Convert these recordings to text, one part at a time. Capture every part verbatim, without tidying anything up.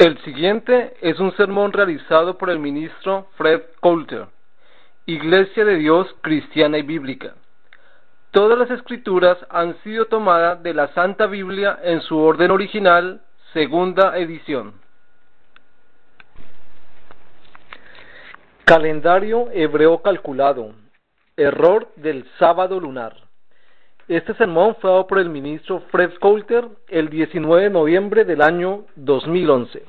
El siguiente es un sermón realizado por el ministro Fred Coulter, Iglesia de Dios Cristiana y Bíblica. Todas las escrituras han sido tomadas de la Santa Biblia en su orden original, segunda edición. Calendario hebreo calculado. Error del sábado lunar. Este sermón fue dado por el ministro Fred Coulter el diecinueve de noviembre del año dos mil once.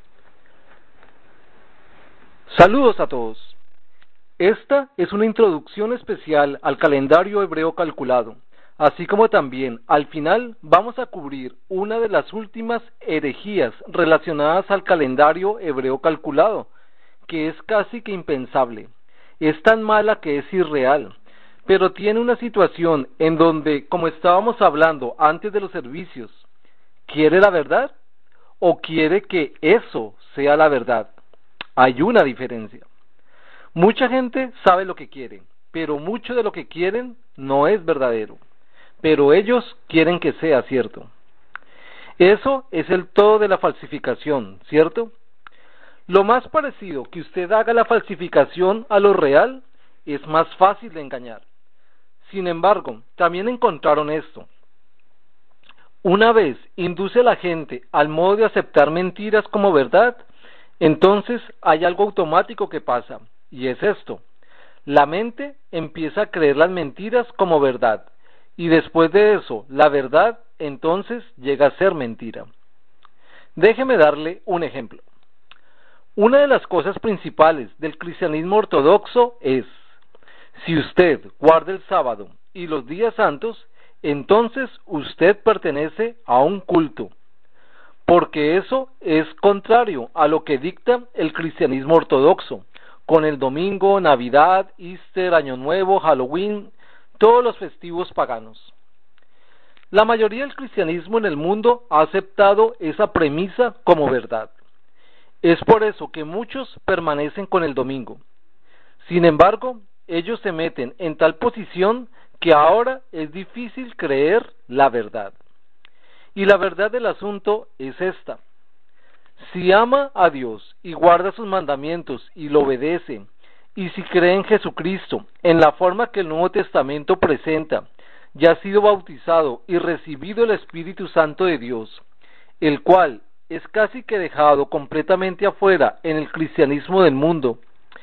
Saludos a todos. Esta es una introducción especial al calendario hebreo calculado, así como también al final vamos a cubrir una de las últimas herejías relacionadas al calendario hebreo calculado, que es casi que impensable. Es tan mala que es irreal, pero tiene una situación en donde, como estábamos hablando antes de los servicios, ¿quiere la verdad o quiere que eso sea la verdad? Hay una diferencia. Mucha gente sabe lo que quiere, pero mucho de lo que quieren no es verdadero, pero ellos quieren que sea cierto. Eso es el todo de la falsificación, ¿cierto? Lo más parecido que usted haga la falsificación a lo real es más fácil de engañar. Sin embargo, también encontraron esto. Una vez induce a la gente al modo de aceptar mentiras como verdad, entonces hay algo automático que pasa, y es esto. La mente empieza a creer las mentiras como verdad, y después de eso, la verdad entonces llega a ser mentira. Déjeme darle un ejemplo. Una de las cosas principales del cristianismo ortodoxo es: si usted guarda el sábado y los días santos, entonces usted pertenece a un culto, porque eso es contrario a lo que dicta el cristianismo ortodoxo, con el domingo, Navidad, Easter, Año Nuevo, Halloween, todos los festivos paganos. La mayoría del cristianismo en el mundo ha aceptado esa premisa como verdad. Es por eso que muchos permanecen con el domingo. Sin embargo, ellos se meten en tal posición que ahora es difícil creer la verdad. Y la verdad del asunto es esta: si ama a Dios y guarda sus mandamientos y lo obedece, y si cree en Jesucristo en la forma que el Nuevo Testamento presenta, y ha sido bautizado y recibido el Espíritu Santo de Dios, el cual es casi que dejado completamente afuera en el cristianismo del mundo,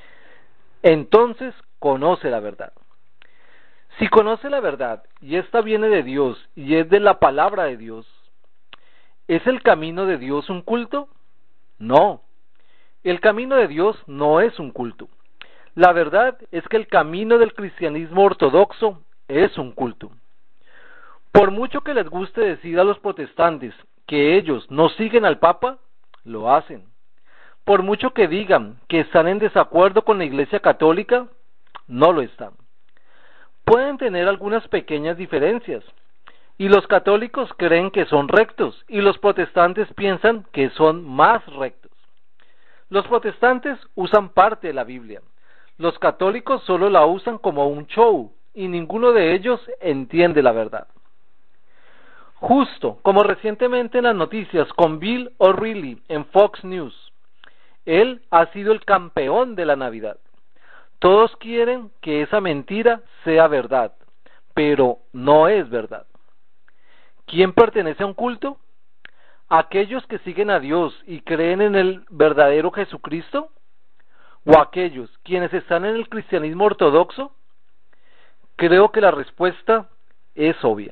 entonces conoce la verdad. Si conoce la verdad, y esta viene de Dios, y es de la palabra de Dios, ¿es el camino de Dios un culto? No. El camino de Dios no es un culto. La verdad es que el camino del cristianismo ortodoxo es un culto. Por mucho que les guste decir a los protestantes que ellos no siguen al Papa, lo hacen. Por mucho que digan que están en desacuerdo con la Iglesia Católica, no lo están. Pueden tener algunas pequeñas diferencias, y los católicos creen que son rectos, y los protestantes piensan que son más rectos. Los protestantes usan parte de la Biblia, los católicos solo la usan como un show, y ninguno de ellos entiende la verdad. Justo como recientemente en las noticias con Bill O'Reilly en Fox News, él ha sido el campeón de la Navidad. Todos quieren que esa mentira sea verdad, pero no es verdad. ¿Quién pertenece a un culto? ¿Aquellos que siguen a Dios y creen en el verdadero Jesucristo? ¿O aquellos quienes están en el cristianismo ortodoxo? Creo que la respuesta es obvia.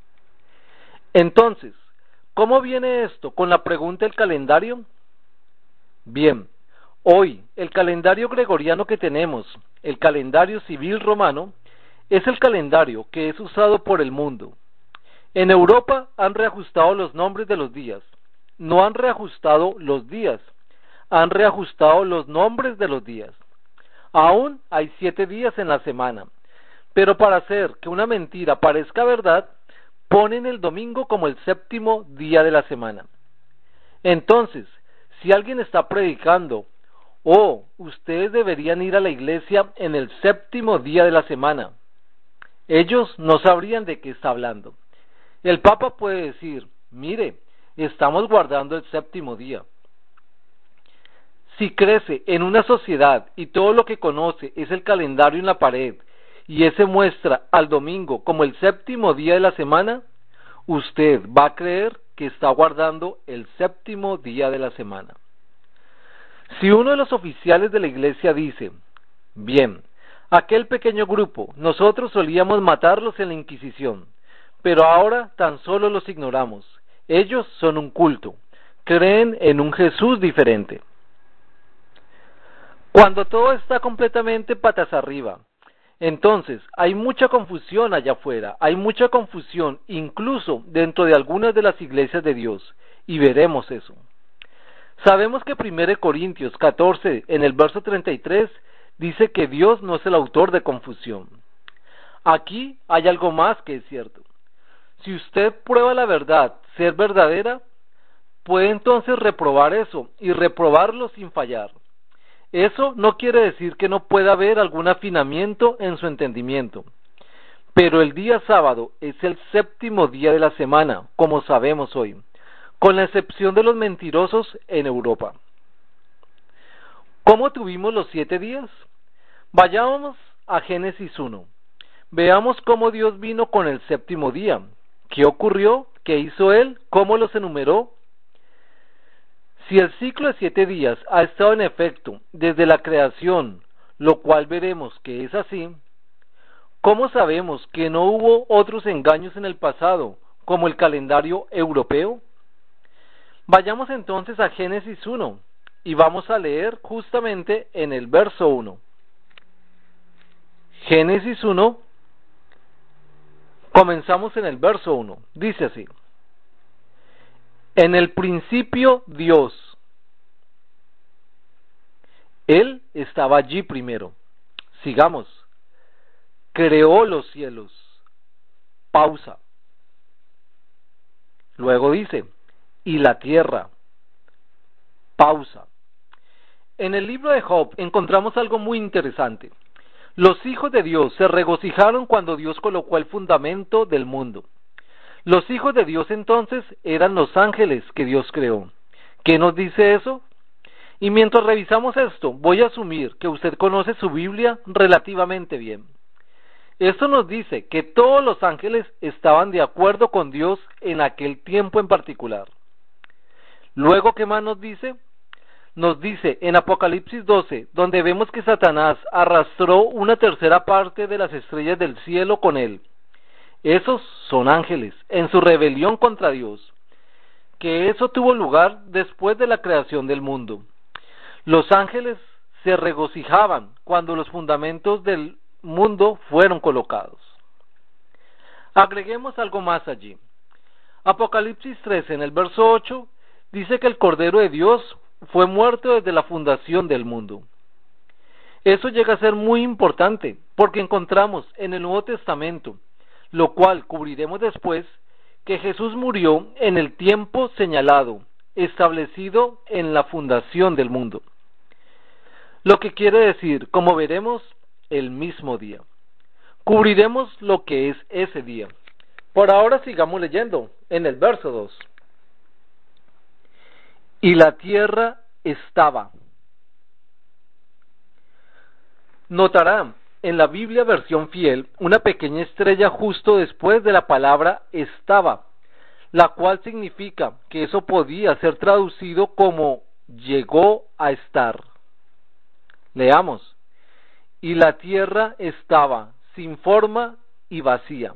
Entonces, ¿cómo viene esto con la pregunta del calendario? Bien, hoy el calendario gregoriano que tenemos, el calendario civil romano, es el calendario que es usado por el mundo. En Europa han reajustado los nombres de los días. No han reajustado los días, han reajustado los nombres de los días. Aún hay siete días en la semana, pero para hacer que una mentira parezca verdad, ponen el domingo como el séptimo día de la semana. Entonces, si alguien está predicando: oh, ustedes deberían ir a la iglesia en el séptimo día de la semana, ellos no sabrían de qué está hablando. El Papa puede decir: mire, estamos guardando el séptimo día. Si crece en una sociedad y todo lo que conoce es el calendario en la pared y ese muestra al domingo como el séptimo día de la semana, usted va a creer que está guardando el séptimo día de la semana. Si uno de los oficiales de la iglesia dice, bien, aquel pequeño grupo, nosotros solíamos matarlos en la Inquisición, pero ahora tan solo los ignoramos. Ellos son un culto, creen en un Jesús diferente. Cuando todo está completamente patas arriba, entonces hay mucha confusión allá afuera, hay mucha confusión incluso dentro de algunas de las iglesias de Dios, y veremos eso. Sabemos que primera Corintios catorce, en el verso treinta y tres, dice que Dios no es el autor de confusión. Aquí hay algo más que es cierto. Si usted prueba la verdad ser verdadera, puede entonces reprobar eso y reprobarlo sin fallar. Eso no quiere decir que no pueda haber algún afinamiento en su entendimiento. Pero el día sábado es el séptimo día de la semana, como sabemos hoy, con la excepción de los mentirosos en Europa. ¿Cómo tuvimos los siete días? Vayamos a Génesis uno. Veamos cómo Dios vino con el séptimo día. ¿Qué ocurrió? ¿Qué hizo Él? ¿Cómo los enumeró? Si el ciclo de siete días ha estado en efecto desde la creación, lo cual veremos que es así, ¿cómo sabemos que no hubo otros engaños en el pasado, como el calendario europeo? Vayamos entonces a Génesis uno y vamos a leer justamente en el verso uno. Génesis uno, comenzamos en el verso uno, dice así: en el principio Dios. Él estaba allí primero. Sigamos. Creó los cielos. Pausa. Luego dice, y la tierra. Pausa. En el libro de Job encontramos algo muy interesante. Los hijos de Dios se regocijaron cuando Dios colocó el fundamento del mundo. Los hijos de Dios entonces eran los ángeles que Dios creó. ¿Qué nos dice eso? Y mientras revisamos esto, voy a asumir que usted conoce su Biblia relativamente bien. Esto nos dice que todos los ángeles estaban de acuerdo con Dios en aquel tiempo en particular. Luego, ¿qué más nos dice? Nos dice en Apocalipsis doce, donde vemos que Satanás arrastró una tercera parte de las estrellas del cielo con él. Esos son ángeles, en su rebelión contra Dios, que eso tuvo lugar después de la creación del mundo. Los ángeles se regocijaban cuando los fundamentos del mundo fueron colocados. Agreguemos algo más allí. Apocalipsis trece, en el verso ocho, dice que el Cordero de Dios fue muerto desde la fundación del mundo. Eso llega a ser muy importante, porque encontramos en el Nuevo Testamento, lo cual cubriremos después, que Jesús murió en el tiempo señalado, establecido en la fundación del mundo. Lo que quiere decir, como veremos, el mismo día. Cubriremos lo que es ese día. Por ahora sigamos leyendo, en el verso dos. Y la tierra estaba. Notará en la Biblia versión fiel una pequeña estrella justo después de la palabra estaba, la cual significa que eso podía ser traducido como llegó a estar. Leamos. Y la tierra estaba sin forma y vacía.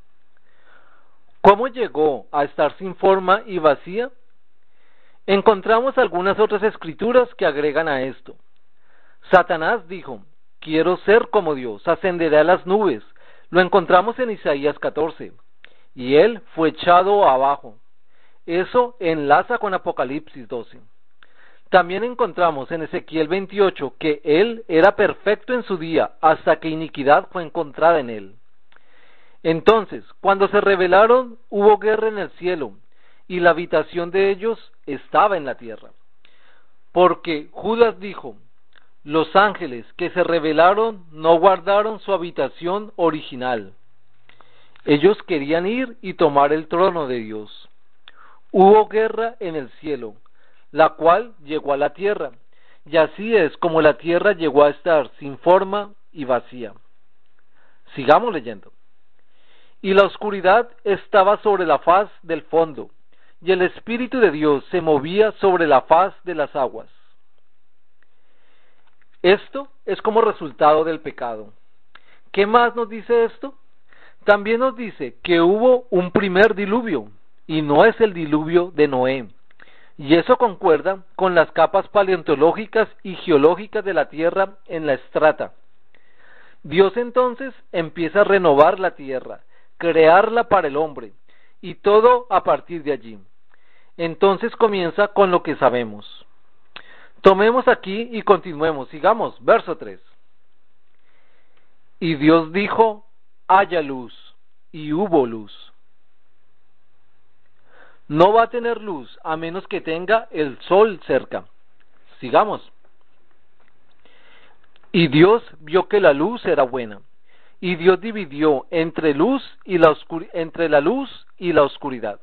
¿Cómo llegó a estar sin forma y vacía? Encontramos algunas otras escrituras que agregan a esto. Satanás dijo, quiero ser como Dios, ascenderé a las nubes. Lo encontramos en Isaías catorce. Y él fue echado abajo. Eso enlaza con Apocalipsis doce. También encontramos en Ezequiel veintiocho que él era perfecto en su día hasta que iniquidad fue encontrada en él. Entonces, cuando se rebelaron, hubo guerra en el cielo, y la habitación de ellos estaba en la tierra. Porque Judas dijo, los ángeles que se rebelaron no guardaron su habitación original. Ellos querían ir y tomar el trono de Dios. Hubo guerra en el cielo, la cual llegó a la tierra, y así es como la tierra llegó a estar sin forma y vacía. Sigamos leyendo. Y la oscuridad estaba sobre la faz del fondo, y el Espíritu de Dios se movía sobre la faz de las aguas. Esto es como resultado del pecado. ¿Qué más nos dice esto? También nos dice que hubo un primer diluvio, y no es el diluvio de Noé. Y eso concuerda con las capas paleontológicas y geológicas de la Tierra en la estrata. Dios entonces empieza a renovar la Tierra, crearla para el hombre, y todo a partir de allí. Entonces comienza con lo que sabemos. Tomemos aquí y continuemos. Sigamos, verso tres. Y Dios dijo, haya luz, y hubo luz. No va a tener luz a menos que tenga el sol cerca. Sigamos. Y Dios vio que la luz era buena, y Dios dividió entre luz y la oscur- entre la luz y la oscuridad.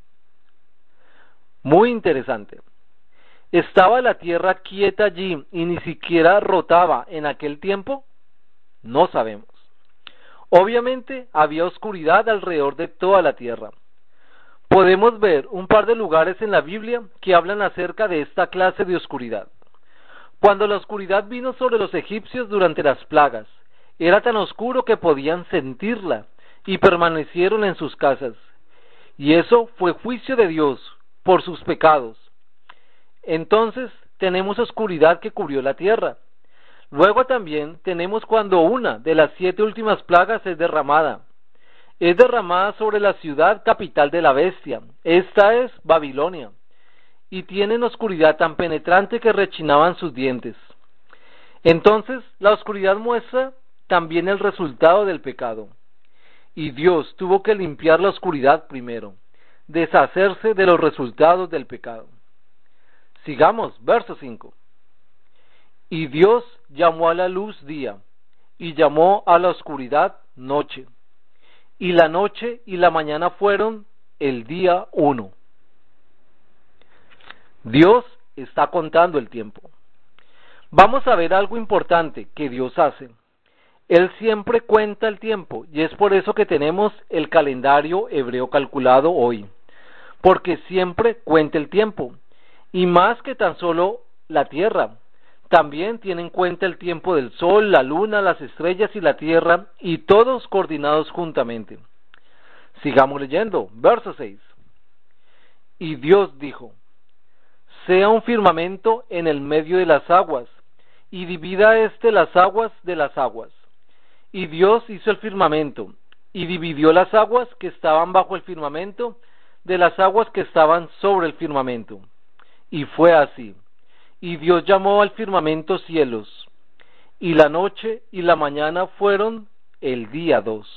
Muy interesante. ¿Estaba la tierra quieta allí y ni siquiera rotaba en aquel tiempo? No sabemos. Obviamente había oscuridad alrededor de toda la tierra. Podemos ver un par de lugares en la Biblia que hablan acerca de esta clase de oscuridad. Cuando la oscuridad vino sobre los egipcios durante las plagas, era tan oscuro que podían sentirla y permanecieron en sus casas. Y eso fue juicio de Dios por sus pecados. Entonces tenemos oscuridad que cubrió la tierra. Luego también tenemos cuando una de las siete últimas plagas es derramada. Es derramada sobre la ciudad capital de la bestia. Esta es Babilonia. Y tienen oscuridad tan penetrante que rechinaban sus dientes. Entonces la oscuridad muestra también el resultado del pecado. Y Dios tuvo que limpiar la oscuridad primero, deshacerse de los resultados del pecado. Sigamos, verso cinco. Y Dios llamó a la luz día, y llamó a la oscuridad noche. Y la noche y la mañana fueron el día uno. Dios está contando el tiempo. Vamos a ver algo importante que Dios hace. Él siempre cuenta el tiempo, y es por eso que tenemos el calendario hebreo calculado hoy, porque siempre cuenta el tiempo, y más que tan solo la tierra, también tiene en cuenta el tiempo del sol, la luna, las estrellas y la tierra, y todos coordinados juntamente. Sigamos leyendo, verso seis. Y Dios dijo, sea un firmamento en el medio de las aguas, y divida éste las aguas de las aguas. Y Dios hizo el firmamento, y dividió las aguas que estaban bajo el firmamento de las aguas que estaban sobre el firmamento. Y fue así. Y Dios llamó al firmamento cielos, y la noche y la mañana fueron el día dos.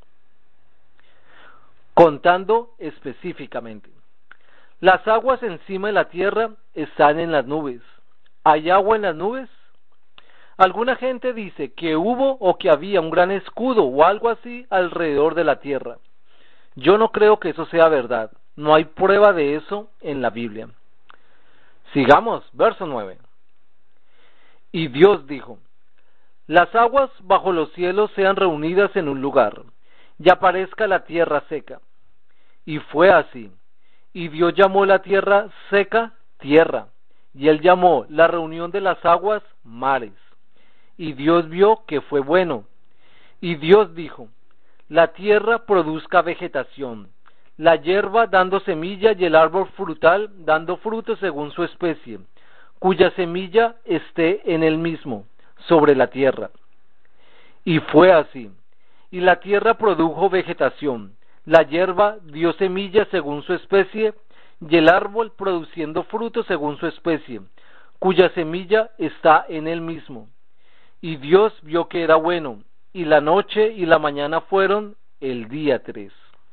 Contando específicamente. Las aguas encima de la tierra están en las nubes. ¿Hay agua en las nubes? Alguna gente dice que hubo o que había un gran escudo o algo así alrededor de la tierra. Yo no creo que eso sea verdad. No hay prueba de eso en la Biblia. Sigamos, verso nueve. Y Dios dijo, las aguas bajo los cielos sean reunidas en un lugar, y aparezca la tierra seca. Y fue así. Y Dios llamó la tierra seca, tierra, y él llamó la reunión de las aguas, mares. Y Dios vio que fue bueno. Y Dios dijo, la tierra produzca vegetación, la hierba dando semilla y el árbol frutal dando fruto según su especie, cuya semilla esté en él mismo, sobre la tierra. Y fue así. Y la tierra produjo vegetación, la hierba dio semilla según su especie, y el árbol produciendo fruto según su especie, cuya semilla está en él mismo. Y Dios vio que era bueno, y la noche y la mañana fueron el día tres.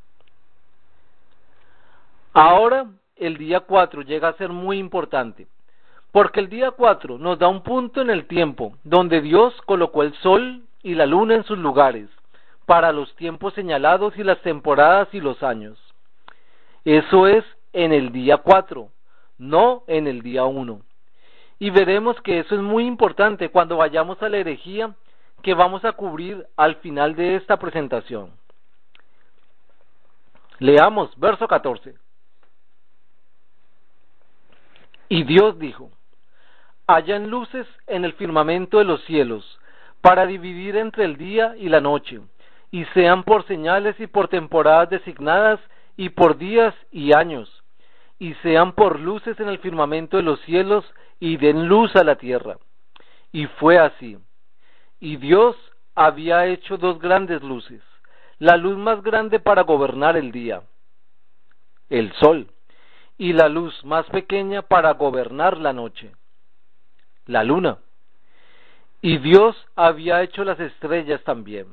Ahora el día cuatro llega a ser muy importante, porque el día cuatro nos da un punto en el tiempo donde Dios colocó el sol y la luna en sus lugares, para los tiempos señalados y las temporadas y los años. Eso es en el día cuatro, no en el día uno. Y veremos que eso es muy importante cuando vayamos a la herejía que vamos a cubrir al final de esta presentación. Leamos verso catorce. Y Dios dijo: hayan luces en el firmamento de los cielos, para dividir entre el día y la noche, y sean por señales y por temporadas designadas, y por días y años, y sean por luces en el firmamento de los cielos, y den luz a la tierra. Y fue así. Y Dios había hecho dos grandes luces, la luz más grande para gobernar el día, el sol, y la luz más pequeña para gobernar la noche, la luna. Y Dios había hecho las estrellas también.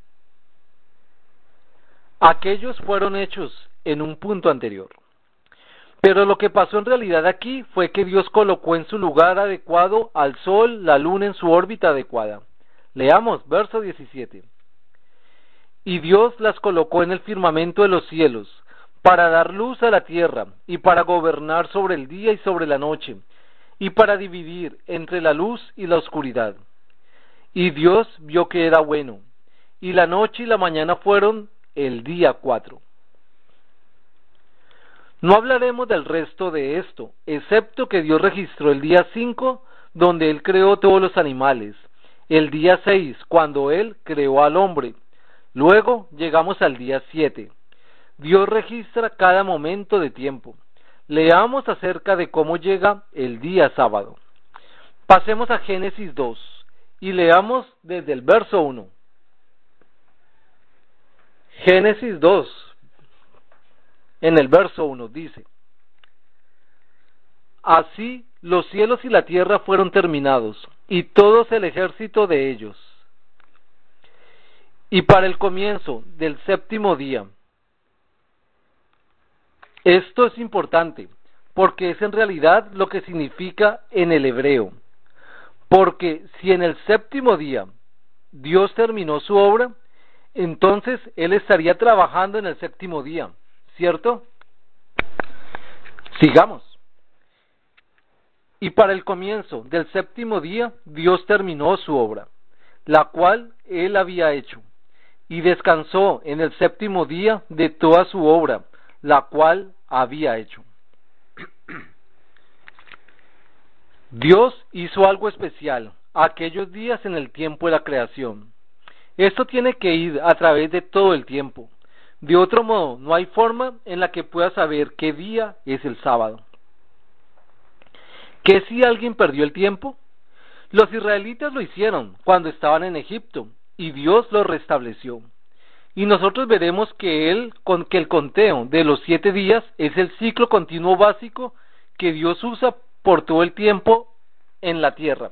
Aquellos fueron hechos en un punto anterior. Pero lo que pasó en realidad aquí fue que Dios colocó en su lugar adecuado al sol, la luna en su órbita adecuada. Leamos verso diecisiete. Y Dios las colocó en el firmamento de los cielos, para dar luz a la tierra, y para gobernar sobre el día y sobre la noche, y para dividir entre la luz y la oscuridad. Y Dios vio que era bueno, y la noche y la mañana fueron el día cuatro. No hablaremos del resto de esto, excepto que Dios registró el día cinco, donde Él creó todos los animales, el día seis, cuando Él creó al hombre. Luego llegamos al día siete. Dios registra cada momento de tiempo. Leamos acerca de cómo llega el día sábado. Pasemos a Génesis dos y leamos desde el verso uno. Génesis dos, en el verso uno, dice: así los cielos y la tierra fueron terminados, y todo el ejército de ellos. Y para el comienzo del séptimo día. Esto es importante, porque es en realidad lo que significa en el hebreo. Porque si en el séptimo día Dios terminó su obra, entonces Él estaría trabajando en el séptimo día, ¿cierto? Sigamos. Y para el comienzo del séptimo día Dios terminó su obra, la cual Él había hecho, y descansó en el séptimo día de toda su obra, la cual había hecho. Dios hizo algo especial aquellos días en el tiempo de la creación. Esto tiene que ir a través de todo el tiempo. De otro modo, no hay forma en la que pueda saber qué día es el sábado. ¿Qué si alguien perdió el tiempo? Los israelitas lo hicieron cuando estaban en Egipto, y Dios lo restableció. Y nosotros veremos que, él, con, que el conteo de los siete días es el ciclo continuo básico que Dios usa por todo el tiempo en la tierra.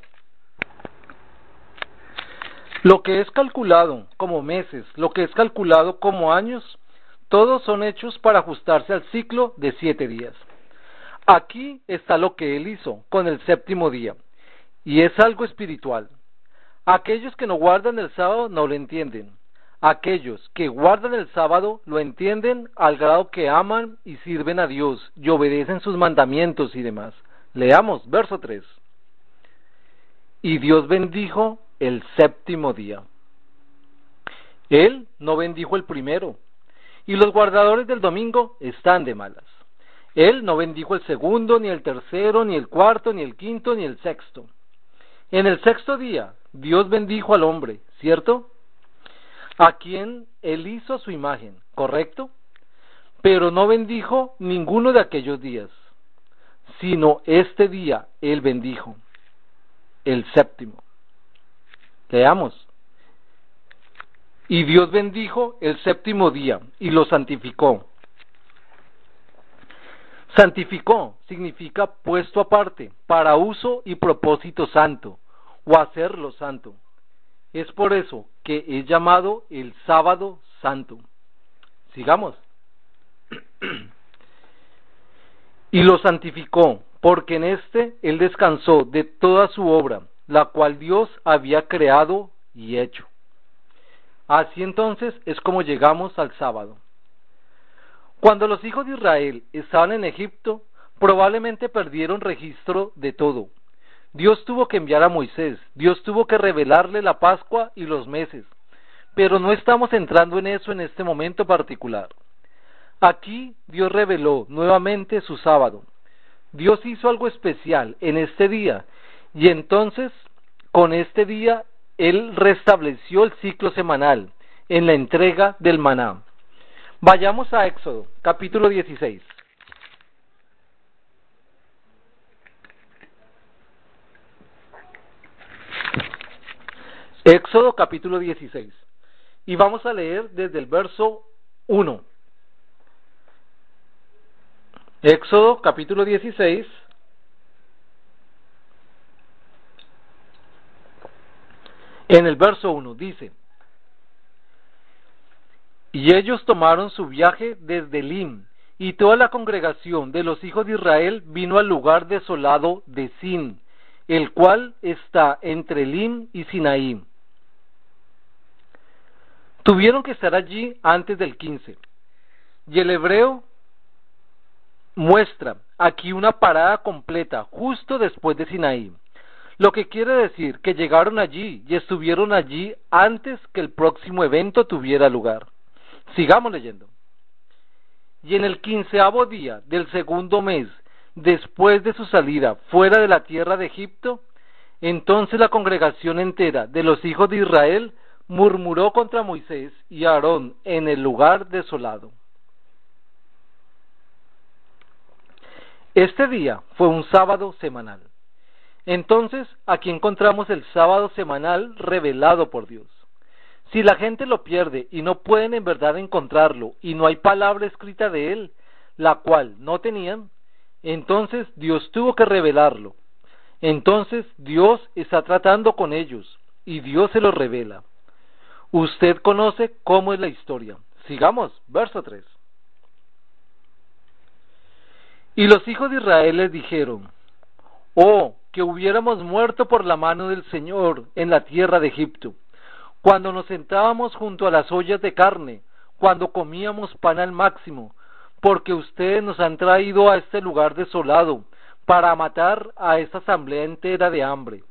Lo que es calculado como meses, lo que es calculado como años, todos son hechos para ajustarse al ciclo de siete días. Aquí está lo que Él hizo con el séptimo día, y es algo espiritual. Aquellos que no guardan el sábado no lo entienden. Aquellos que guardan el sábado lo entienden al grado que aman y sirven a Dios y obedecen sus mandamientos y demás. Leamos verso tres. Y Dios bendijo el séptimo día. Él no bendijo el primero, y los guardadores del domingo están de malas. Él no bendijo el segundo, ni el tercero, ni el cuarto, ni el quinto, ni el sexto. En el sexto día, Dios bendijo al hombre, ¿cierto? A quien Él hizo su imagen, ¿correcto? Pero no bendijo ninguno de aquellos días, sino este día Él bendijo, el séptimo. Leamos. Y Dios bendijo el séptimo día y lo santificó. Santificó significa puesto aparte, para uso y propósito santo, o hacerlo santo. Es por eso que es llamado el sábado santo. Sigamos. Y lo santificó, porque en este Él descansó de toda su obra, la cual Dios había creado y hecho. Así entonces es como llegamos al sábado. Cuando los hijos de Israel estaban en Egipto, probablemente perdieron registro de todo. Dios tuvo que enviar a Moisés, Dios tuvo que revelarle la Pascua y los meses, pero no estamos entrando en eso en este momento particular. Aquí Dios reveló nuevamente su sábado. Dios hizo algo especial en este día, y entonces con este día Él restableció el ciclo semanal en la entrega del maná. Vayamos a Éxodo, capítulo dieciséis. Éxodo capítulo dieciséis. Y vamos a leer desde el verso uno. Éxodo capítulo dieciséis. En el verso uno dice: Y ellos tomaron su viaje desde Elim, y toda la congregación de los hijos de Israel vino al lugar desolado de Sin, el cual está entre Elim y Sinaí. Tuvieron que estar allí antes del quince. Y el hebreo muestra aquí una parada completa justo después de Sinaí, lo que quiere decir que llegaron allí y estuvieron allí antes que el próximo evento tuviera lugar. Sigamos leyendo. Y en el quinceavo día del segundo mes, después de su salida fuera de la tierra de Egipto, entonces la congregación entera de los hijos de Israel murmuró contra Moisés y Aarón en el lugar desolado. Este día fue un sábado semanal. Entonces, aquí encontramos el sábado semanal revelado por Dios. Si la gente lo pierde y no pueden en verdad encontrarlo y no hay palabra escrita de él, la cual no tenían, entonces Dios tuvo que revelarlo. Entonces Dios está tratando con ellos y Dios se lo revela. Usted conoce cómo es la historia. Sigamos, verso tres. Y los hijos de Israel les dijeron: Oh, que hubiéramos muerto por la mano del Señor en la tierra de Egipto, cuando nos sentábamos junto a las ollas de carne, cuando comíamos pan al máximo, porque ustedes nos han traído a este lugar desolado, para matar a esta asamblea entera de hambre.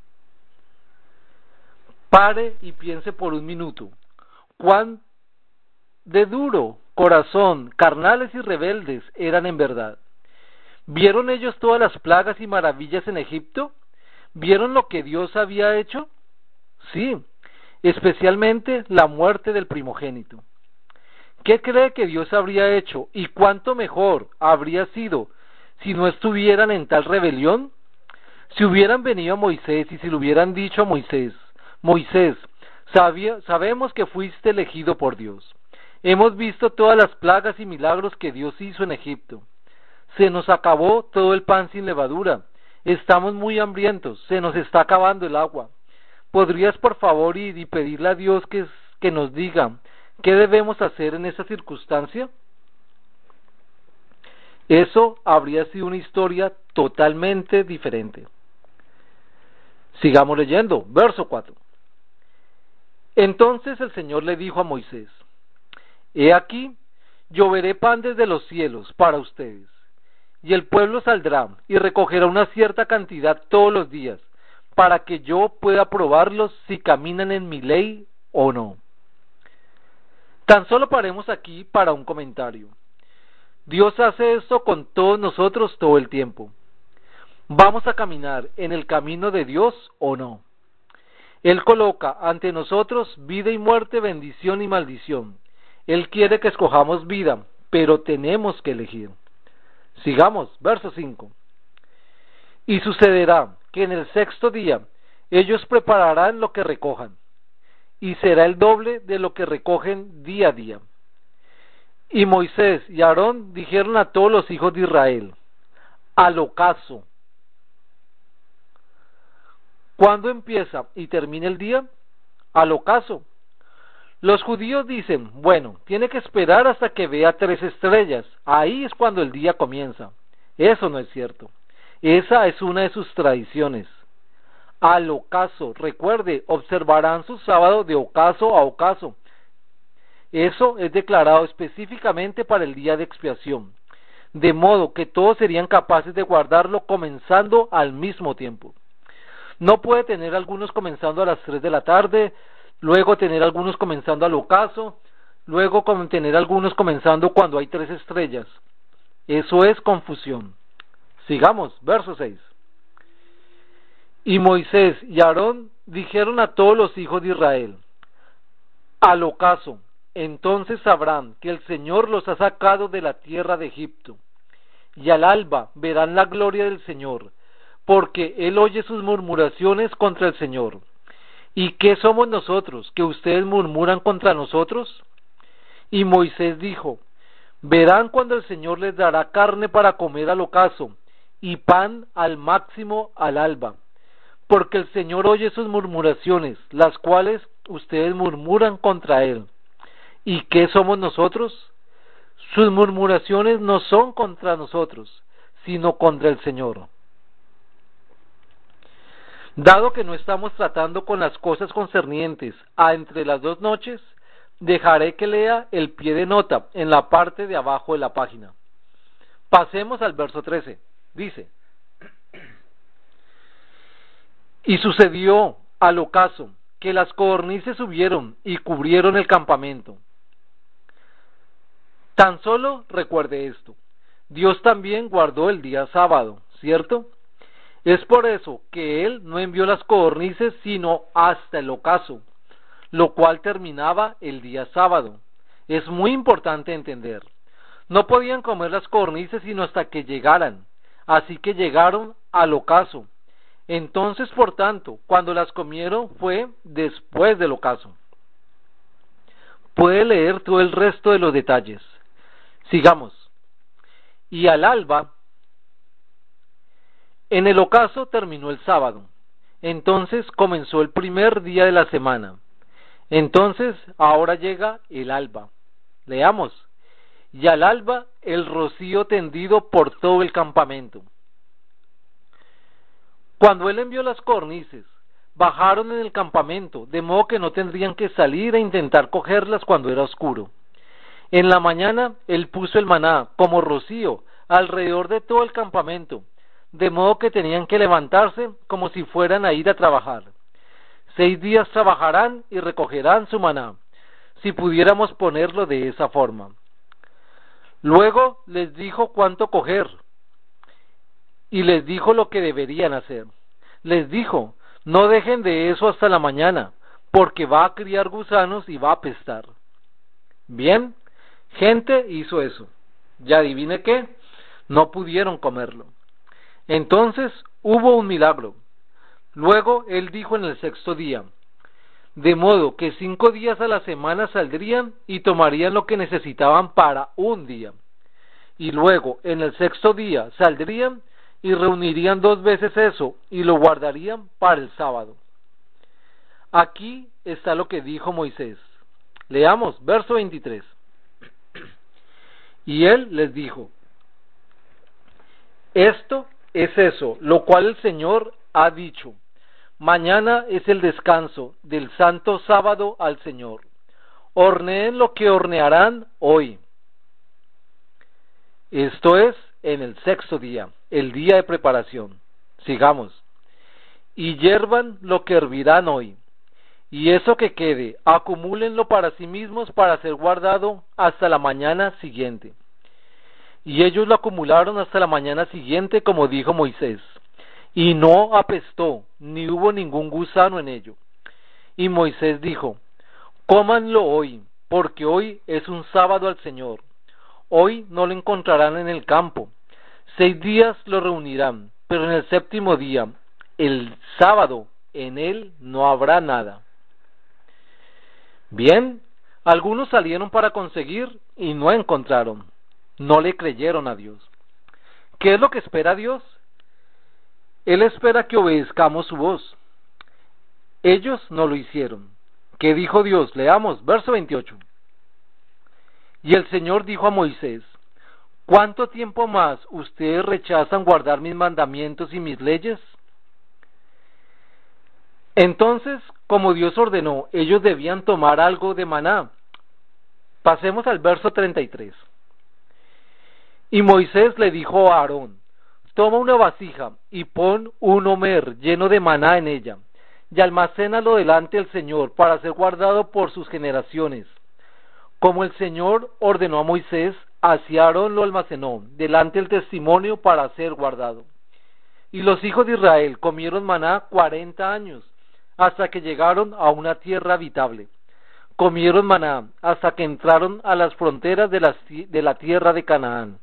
Pare y piense por un minuto. Cuán de duro corazón, carnales y rebeldes eran en verdad. ¿Vieron ellos todas las plagas y maravillas en Egipto? ¿Vieron lo que Dios había hecho? Sí, especialmente la muerte del primogénito. ¿Qué cree que Dios habría hecho y cuánto mejor habría sido si no estuvieran en tal rebelión? Si hubieran venido a Moisés y si le hubieran dicho a Moisés: Moisés, sabía, sabemos que fuiste elegido por Dios. Hemos visto todas las plagas y milagros que Dios hizo en Egipto. Se nos acabó todo el pan sin levadura. Estamos muy hambrientos. Se nos está acabando el agua. ¿Podrías por favor ir y pedirle a Dios que, que nos diga qué debemos hacer en esa circunstancia? Eso habría sido una historia totalmente diferente. Sigamos leyendo, verso cuatro. Entonces el Señor le dijo a Moisés: He aquí, lloveré pan desde los cielos para ustedes, y el pueblo saldrá y recogerá una cierta cantidad todos los días, para que yo pueda probarlos si caminan en mi ley o no. Tan solo paremos aquí para un comentario. Dios hace esto con todos nosotros todo el tiempo. ¿Vamos a caminar en el camino de Dios o no? Él coloca ante nosotros vida y muerte, bendición y maldición. Él quiere que escojamos vida, pero tenemos que elegir. Sigamos, verso cinco. Y sucederá que en el sexto día ellos prepararán lo que recojan, y será el doble de lo que recogen día a día. Y Moisés y Aarón dijeron a todos los hijos de Israel: al ocaso. ¿Cuándo empieza y termina el día? Al ocaso. Los judíos dicen: bueno, tiene que esperar hasta que vea tres estrellas, ahí es cuando el día comienza. Eso no es cierto. Esa es una de sus tradiciones. Al ocaso, recuerde, observarán su sábado de ocaso a ocaso. Eso es declarado específicamente para el día de expiación, de modo que todos serían capaces de guardarlo comenzando al mismo tiempo. No puede tener algunos comenzando a las tres de la tarde, luego tener algunos comenzando al ocaso, luego tener algunos comenzando cuando hay tres estrellas. Eso es confusión. Sigamos, verso seis. Y Moisés y Aarón dijeron a todos los hijos de Israel: al ocaso, entonces sabrán que el Señor los ha sacado de la tierra de Egipto, y al alba verán la gloria del Señor, porque él oye sus murmuraciones contra el Señor. ¿Y qué somos nosotros, que ustedes murmuran contra nosotros? Y Moisés dijo: verán cuando el Señor les dará carne para comer al ocaso, y pan al máximo al alba, porque el Señor oye sus murmuraciones, las cuales ustedes murmuran contra él. ¿Y qué somos nosotros? Sus murmuraciones no son contra nosotros, sino contra el Señor. Dado que no estamos tratando con las cosas concernientes a entre las dos noches, dejaré que lea el pie de nota en la parte de abajo de la página. Pasemos al verso trece. Dice: y sucedió al ocaso que las codornices subieron y cubrieron el campamento. Tan solo recuerde esto: Dios también guardó el día sábado, ¿cierto? Es por eso que Él no envió las codornices sino hasta el ocaso, lo cual terminaba el día sábado. Es muy importante entender. No podían comer las codornices sino hasta que llegaran, así que llegaron al ocaso. Entonces, por tanto, cuando las comieron fue después del ocaso. Puede leer todo el resto de los detalles. Sigamos. Y al alba, en el ocaso terminó el sábado. Entonces comenzó el primer día de la semana. Entonces ahora llega el alba. Leamos. Y al alba el rocío tendido por todo el campamento. Cuando él envió las codornices, bajaron en el campamento, de modo que no tendrían que salir e intentar cogerlas cuando era oscuro. En la mañana él puso el maná como rocío alrededor de todo el campamento, de modo que tenían que levantarse como si fueran a ir a trabajar. Seis días trabajarán y recogerán su maná, si pudiéramos ponerlo de esa forma. Luego les dijo cuánto coger, y les dijo lo que deberían hacer. Les dijo: no dejen de eso hasta la mañana, porque va a criar gusanos y va a apestar. Bien, gente hizo eso. ¿Ya adivine qué? No pudieron comerlo. Entonces hubo un milagro. Luego él dijo en el sexto día: de modo que cinco días a la semana saldrían y tomarían lo que necesitaban para un día. Y luego en el sexto día saldrían y reunirían dos veces eso y lo guardarían para el sábado. Aquí está lo que dijo Moisés. Leamos, verso veintitrés. Y él les dijo: esto es eso, lo cual el Señor ha dicho: mañana es el descanso del santo sábado al Señor. Horneen lo que hornearán hoy. Esto es en el sexto día, el día de preparación. Sigamos. Y hiervan lo que hervirán hoy, y eso que quede, acumúlenlo para sí mismos para ser guardado hasta la mañana siguiente. Y ellos lo acumularon hasta la mañana siguiente, como dijo Moisés, y no apestó, ni hubo ningún gusano en ello. Y Moisés dijo: cómanlo hoy, porque hoy es un sábado al Señor. Hoy no lo encontrarán en el campo. Seis días lo reunirán, pero en el séptimo día, el sábado, en él no habrá nada. Bien, algunos salieron para conseguir y no encontraron. No le creyeron a Dios. ¿Qué es lo que espera Dios? Él espera que obedezcamos su voz. Ellos no lo hicieron. ¿Qué dijo Dios? Leamos, verso veintiocho. Y el Señor dijo a Moisés: ¿cuánto tiempo más ustedes rechazan guardar mis mandamientos y mis leyes? Entonces, como Dios ordenó, ellos debían tomar algo de maná. Pasemos al verso treinta y tres. Y Moisés le dijo a Aarón: toma una vasija y pon un homer lleno de maná en ella, y almacénalo delante del Señor para ser guardado por sus generaciones. Como el Señor ordenó a Moisés, así Aarón lo almacenó delante del testimonio para ser guardado. Y los hijos de Israel comieron maná cuarenta años, hasta que llegaron a una tierra habitable. Comieron maná hasta que entraron a las fronteras de la, de la tierra de Canaán.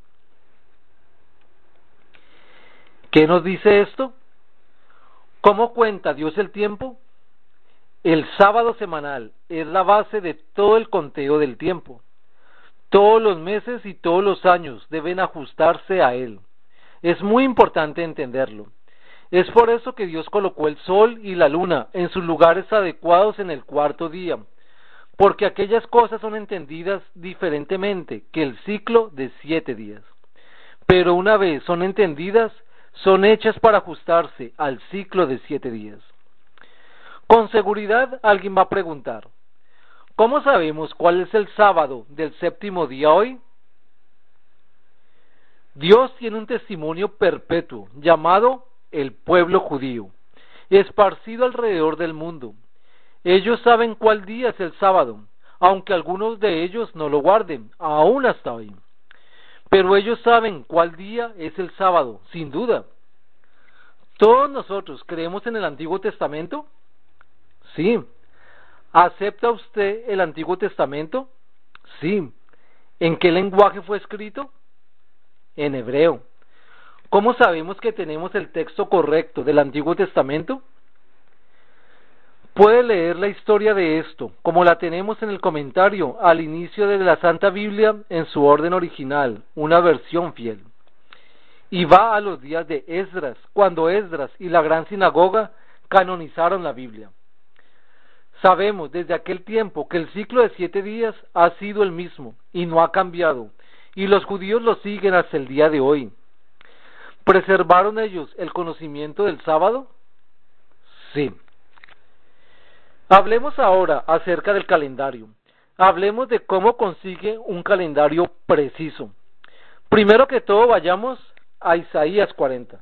¿Qué nos dice esto? ¿Cómo cuenta Dios el tiempo? El sábado semanal es la base de todo el conteo del tiempo. Todos los meses y todos los años deben ajustarse a él. Es muy importante entenderlo. Es por eso que Dios colocó el sol y la luna en sus lugares adecuados en el cuarto día, porque aquellas cosas son entendidas diferentemente que el ciclo de siete días. Pero una vez son entendidas, son hechas para ajustarse al ciclo de siete días. Con seguridad alguien va a preguntar, ¿cómo sabemos cuál es el sábado del séptimo día hoy? Dios tiene un testimonio perpetuo llamado el pueblo judío, esparcido alrededor del mundo. Ellos saben cuál día es el sábado, aunque algunos de ellos no lo guarden, aún hasta hoy. Pero ellos saben cuál día es el sábado, sin duda. ¿Todos nosotros creemos en el Antiguo Testamento? Sí. ¿Acepta usted el Antiguo Testamento? Sí. ¿En qué lenguaje fue escrito? En hebreo. ¿Cómo sabemos que tenemos el texto correcto del Antiguo Testamento? Puede leer la historia de esto, como la tenemos en el comentario al inicio de la Santa Biblia en su orden original, una versión fiel. Y va a los días de Esdras, cuando Esdras y la gran sinagoga canonizaron la Biblia. Sabemos desde aquel tiempo que el ciclo de siete días ha sido el mismo y no ha cambiado, y los judíos lo siguen hasta el día de hoy. ¿Preservaron ellos el conocimiento del sábado? Sí. Hablemos ahora acerca del calendario. Hablemos de cómo consigue un calendario preciso. Primero que todo, vayamos a Isaías cuarenta.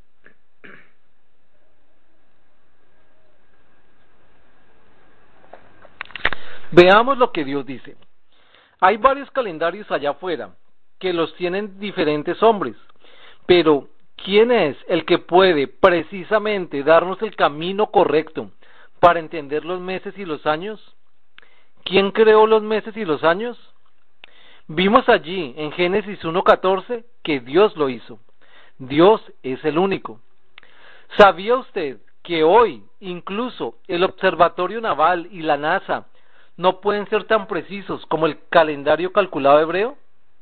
Veamos lo que Dios dice. Hay varios calendarios allá afuera que los tienen diferentes hombres, pero ¿quién es el que puede precisamente darnos el camino correcto para entender los meses y los años? ¿Quién creó los meses y los años? Vimos allí en Génesis uno catorce que Dios lo hizo. Dios es el único. ¿Sabía usted que hoy incluso el Observatorio Naval y la NASA no pueden ser tan precisos como el calendario calculado hebreo?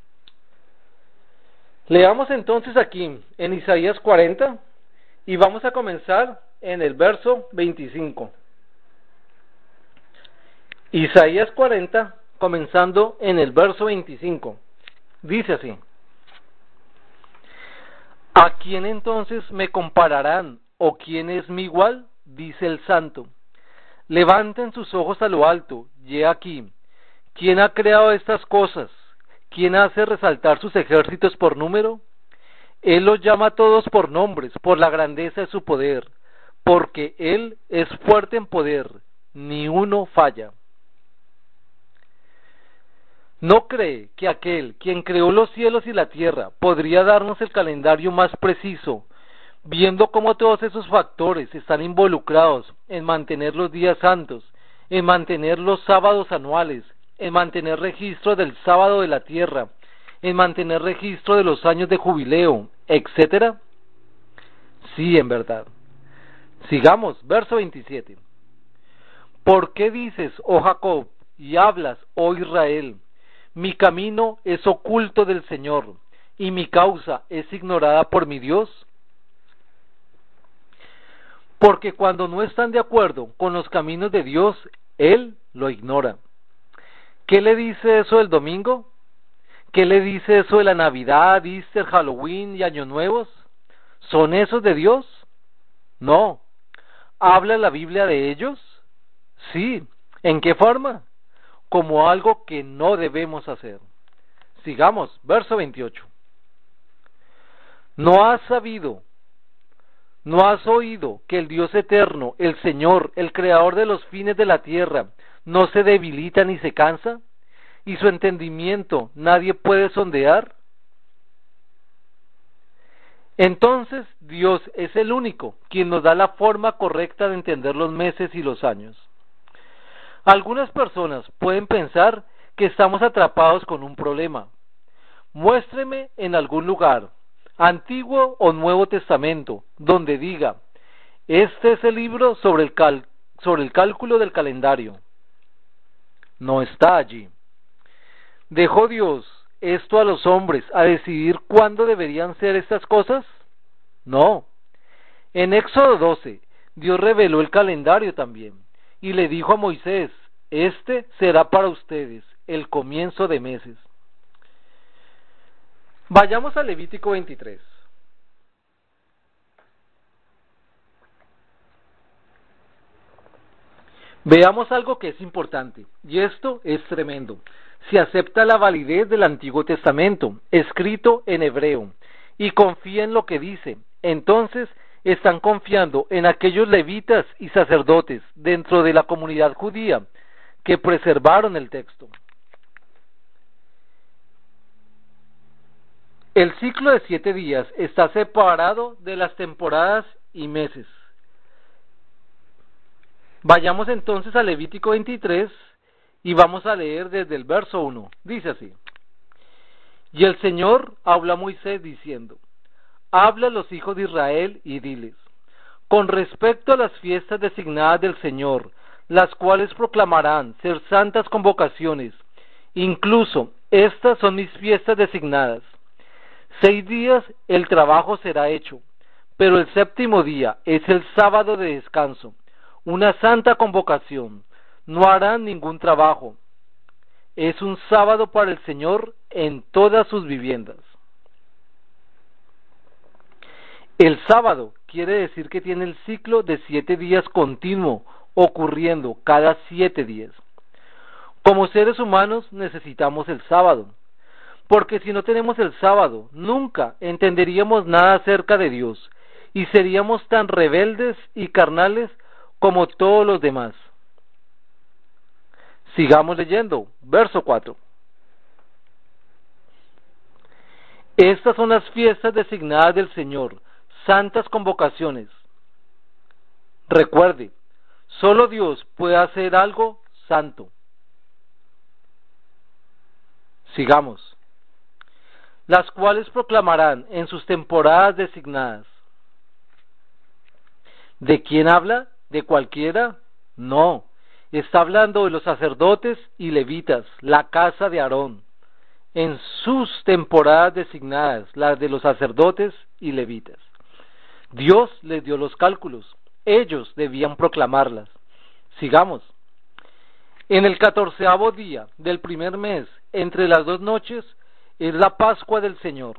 Leamos entonces aquí en Isaías cuarenta y vamos a comenzar en el verso veinticinco. Isaías cuarenta, comenzando en el verso veinticinco, dice así: ¿A quién entonces me compararán, o quién es mi igual? Dice el Santo. Levanten sus ojos a lo alto, y he aquí, ¿quién ha creado estas cosas? ¿Quién hace resaltar sus ejércitos por número? Él los llama a todos por nombres, por la grandeza de su poder, porque Él es fuerte en poder, ni uno falla. ¿No cree que aquel quien creó los cielos y la tierra podría darnos el calendario más preciso, viendo cómo todos esos factores están involucrados en mantener los días santos, en mantener los sábados anuales, en mantener registro del sábado de la tierra, en mantener registro de los años de jubileo, etcétera? Sí, en verdad. Sigamos, verso veintisiete. ¿Por qué dices, oh Jacob, y hablas, oh Israel? Mi camino es oculto del Señor, y mi causa es ignorada por mi Dios. Porque cuando no están de acuerdo con los caminos de Dios, Él lo ignora. ¿Qué le dice eso del domingo? ¿Qué le dice eso de la Navidad, Easter, Halloween y Año Nuevos? ¿Son esos de Dios? No. ¿Habla la Biblia de ellos? Sí. ¿En qué forma? Como algo que no debemos hacer. Sigamos, verso veintiocho. ¿No has sabido, no has oído que el Dios eterno, el Señor, el creador de los fines de la tierra, no se debilita ni se cansa? ¿Y su entendimiento nadie puede sondear? Entonces Dios es el único quien nos da la forma correcta de entender los meses y los años. Algunas personas pueden pensar que estamos atrapados con un problema. Muéstreme en algún lugar, Antiguo o Nuevo Testamento, donde diga, este es el libro sobre el, cal sobre el cálculo del calendario. No está allí. ¿Dejó Dios esto a los hombres a decidir cuándo deberían ser estas cosas? No. En Éxodo doce, Dios reveló el calendario también, y le dijo a Moisés, este será para ustedes el comienzo de meses. Vayamos a Levítico veintitrés. Veamos algo que es importante, y esto es tremendo. Se acepta la validez del Antiguo Testamento, escrito en hebreo, y confía en lo que dice. Entonces, están confiando en aquellos levitas y sacerdotes dentro de la comunidad judía que preservaron el texto. El ciclo de siete días está separado de las temporadas y meses. Vayamos entonces a Levítico veintitrés y vamos a leer desde el verso uno. Dice así: Y el Señor habló a Moisés diciendo, habla a los hijos de Israel y diles, con respecto a las fiestas designadas del Señor, las cuales proclamarán ser santas convocaciones, incluso estas son mis fiestas designadas. Seis días el trabajo será hecho, pero el séptimo día es el sábado de descanso, una santa convocación, no harán ningún trabajo. Es un sábado para el Señor en todas sus viviendas. El sábado quiere decir que tiene el ciclo de siete días continuo, ocurriendo cada siete días. Como seres humanos necesitamos el sábado, porque si no tenemos el sábado, nunca entenderíamos nada acerca de Dios, y seríamos tan rebeldes y carnales como todos los demás. Sigamos leyendo, verso cuatro. Estas son las fiestas designadas del Señor, santas convocaciones. Recuerde, solo Dios puede hacer algo santo. Sigamos. Las cuales proclamarán en sus temporadas designadas. ¿De quién habla? ¿De cualquiera? No. Está hablando de los sacerdotes y levitas, la casa de Aarón, en sus temporadas designadas, las de los sacerdotes y levitas. Dios les dio los cálculos, ellos debían proclamarlas. Sigamos. En el catorceavo día del primer mes, entre las dos noches, es la Pascua del Señor.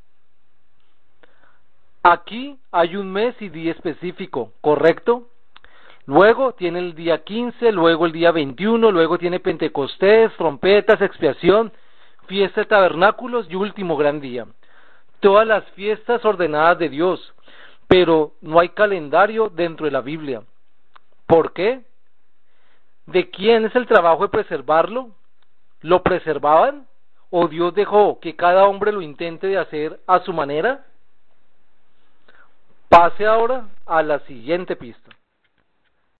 Aquí hay un mes y día específico, ¿correcto? Luego tiene el día quince, luego el día veintiuno, luego tiene Pentecostés, trompetas, expiación, fiesta de tabernáculos y último gran día. Todas las fiestas ordenadas de Dios, pero no hay calendario dentro de la Biblia. ¿Por qué? ¿De quién es el trabajo de preservarlo? ¿Lo preservaban? ¿O Dios dejó que cada hombre lo intente de hacer a su manera? Pase ahora a la siguiente pista.